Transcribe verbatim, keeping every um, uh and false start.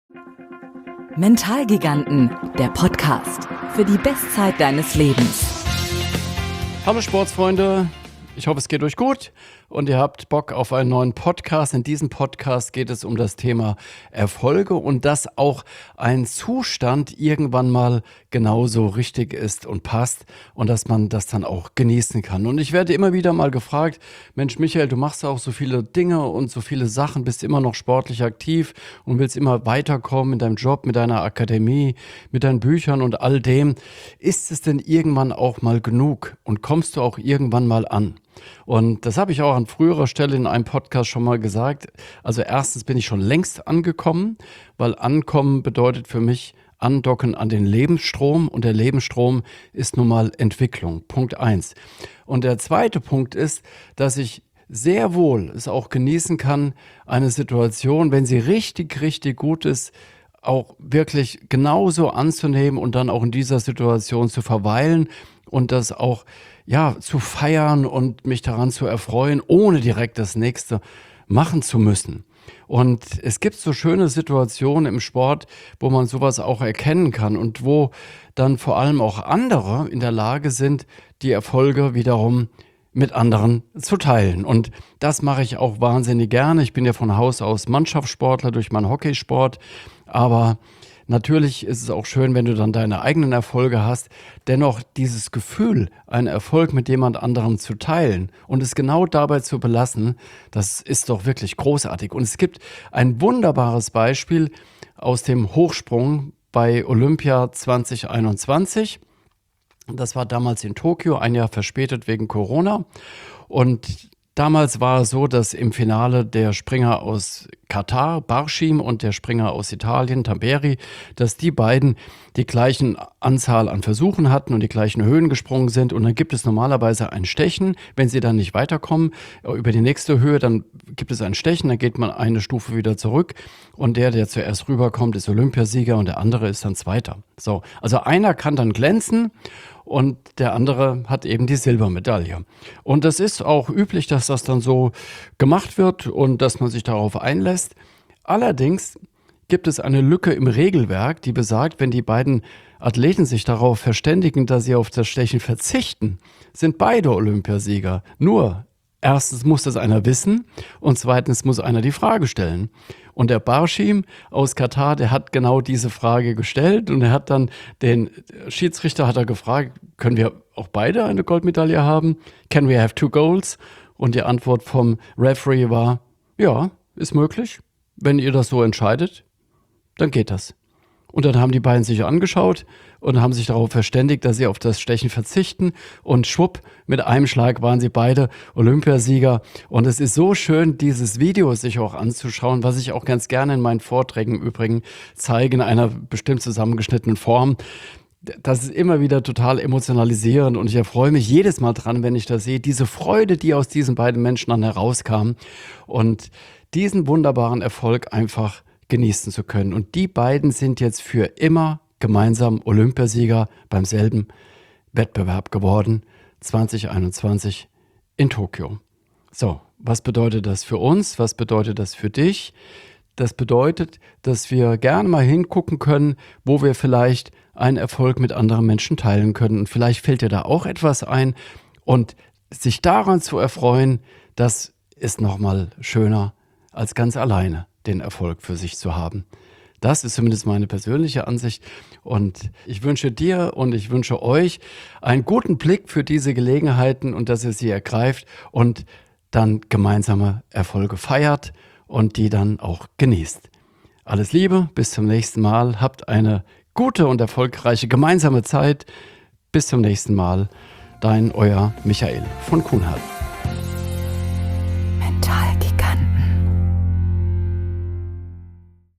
Mentalgiganten, der Podcast für die Bestzeit deines Lebens. Hallo Sportsfreunde, ich hoffe, es geht euch gut und ihr habt Bock auf einen neuen Podcast. In diesem Podcast geht es um das Thema Erfolge und dass auch ein Zustand irgendwann mal genauso richtig ist und passt und dass man das dann auch genießen kann. Und ich werde immer wieder mal gefragt, Mensch Michael, du machst auch so viele Dinge und so viele Sachen, bist immer noch sportlich aktiv und willst immer weiterkommen in deinem Job, mit deiner Akademie, mit deinen Büchern und all dem. Ist es denn irgendwann auch mal genug und kommst du auch irgendwann mal an? Und das habe ich auch an früherer Stelle in einem Podcast schon mal gesagt. Also erstens bin ich schon längst angekommen, weil ankommen bedeutet für mich andocken an den Lebensstrom und der Lebensstrom ist nun mal Entwicklung. Punkt eins. Und der zweite Punkt ist, dass ich sehr wohl es auch genießen kann, eine Situation, wenn sie richtig, richtig gut ist, auch wirklich genauso anzunehmen und dann auch in dieser Situation zu verweilen und das auch ja, zu feiern und mich daran zu erfreuen, ohne direkt das Nächste machen zu müssen. Und es gibt so schöne Situationen im Sport, wo man sowas auch erkennen kann und wo dann vor allem auch andere in der Lage sind, die Erfolge wiederum mit anderen zu teilen. Und das mache ich auch wahnsinnig gerne. Ich bin ja von Haus aus Mannschaftssportler durch meinen Hockeysport, aber natürlich ist es auch schön, wenn du dann deine eigenen Erfolge hast. Dennoch dieses Gefühl, einen Erfolg mit jemand anderem zu teilen und es genau dabei zu belassen, das ist doch wirklich großartig. Und es gibt ein wunderbares Beispiel aus dem Hochsprung bei Olympia zwanzig einundzwanzig. Das war damals in Tokio, ein Jahr verspätet wegen Corona. Und damals war es so, dass im Finale der Springer aus Katar, Barshim, und der Springer aus Italien, Tamberi, dass die beiden die gleichen Anzahl an Versuchen hatten und die gleichen Höhen gesprungen sind. Und dann gibt es normalerweise ein Stechen. Wenn sie dann nicht weiterkommen über die nächste Höhe, dann gibt es ein Stechen, dann geht man eine Stufe wieder zurück. Und der, der zuerst rüberkommt, ist Olympiasieger und der andere ist dann Zweiter. So, also einer kann dann glänzen und der andere hat eben die Silbermedaille. Und das ist auch üblich, dass das dann so gemacht wird und dass man sich darauf einlässt. Allerdings gibt es eine Lücke im Regelwerk, die besagt, wenn die beiden Athleten sich darauf verständigen, dass sie auf das Stechen verzichten, sind beide Olympiasieger. Nur erstens muss das einer wissen und zweitens muss einer die Frage stellen. Und der Barshim aus Katar, der hat genau diese Frage gestellt und er hat dann den Schiedsrichter hat er gefragt, können wir auch beide eine Goldmedaille haben? Can we have two golds? Und die Antwort vom Referee war, ja, ist möglich. Wenn ihr das so entscheidet, dann geht das. Und dann haben die beiden sich angeschaut und haben sich darauf verständigt, dass sie auf das Stechen verzichten. Und schwupp, mit einem Schlag waren sie beide Olympiasieger. Und es ist so schön, dieses Video sich auch anzuschauen, was ich auch ganz gerne in meinen Vorträgen im Übrigen zeige, in einer bestimmt zusammengeschnittenen Form. Das ist immer wieder total emotionalisierend und ich erfreue mich jedes Mal dran, wenn ich das sehe. Diese Freude, die aus diesen beiden Menschen dann herauskam und diesen wunderbaren Erfolg einfach genießen zu können. Und die beiden sind jetzt für immer gemeinsam Olympiasieger beim selben Wettbewerb geworden, zwanzig einundzwanzig in Tokio. So, was bedeutet das für uns? Was bedeutet das für dich? Das bedeutet, dass wir gerne mal hingucken können, wo wir vielleicht einen Erfolg mit anderen Menschen teilen können. Und vielleicht fällt dir da auch etwas ein. Und sich daran zu erfreuen, das ist nochmal schöner, als ganz alleine den Erfolg für sich zu haben. Das ist zumindest meine persönliche Ansicht. Und ich wünsche dir und ich wünsche euch einen guten Blick für diese Gelegenheiten und dass ihr sie ergreift und dann gemeinsame Erfolge feiert und die dann auch genießt. Alles Liebe, bis zum nächsten Mal. Habt eine gute und erfolgreiche gemeinsame Zeit. Bis zum nächsten Mal. Dein, euer Michael von Kuhnhardt.